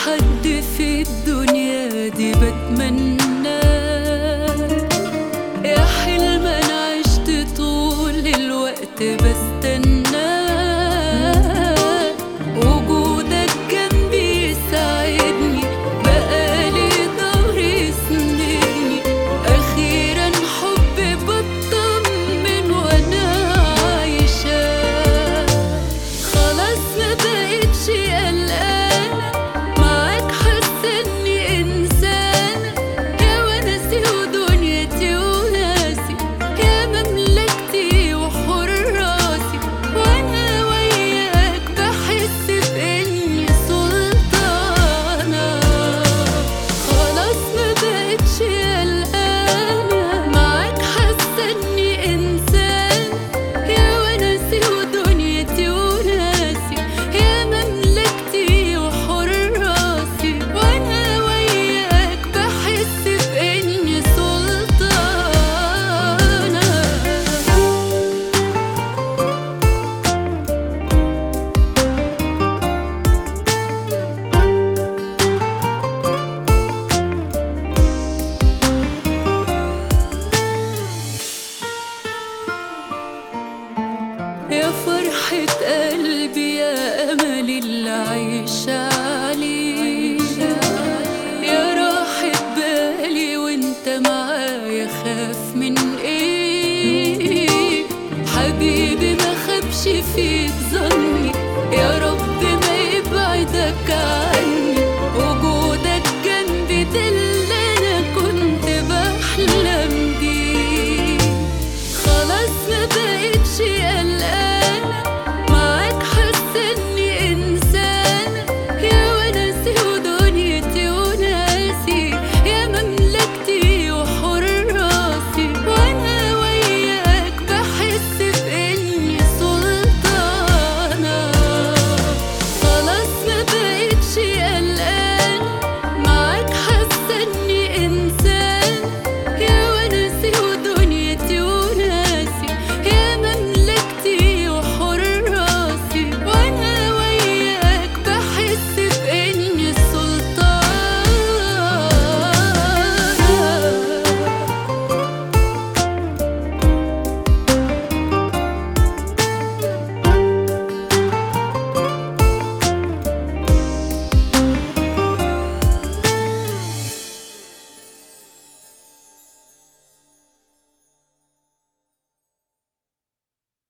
حد في الدنيا دي بتمناه، يا حلم انا عشت طول الوقت بستناه، وجودك جنبي يساعدني، بقالي ظهر يسندني، اخيرا حبي بطمن وانا عايشاه. خلاص ما بقتش قلقانه، معاك حاسه اني انسانه، يا ونسي ودنيتي وناسي، يا مملكتي وحراسي، وانا وياك بحس باني سلطانه. خلاص ما بقتش قلقانه، معاك حاسه اني انسانه، يا ونسي ودنيتي وناسي، يا مملكتي وحراسي، وانا وياك بحس باني سلطانه. يا فرحة قلبي، يا أملي اللي عايشة عليه، يا راحة بالي وانت معايا، خاف من ايه؟ حبيبي ما خبش فيك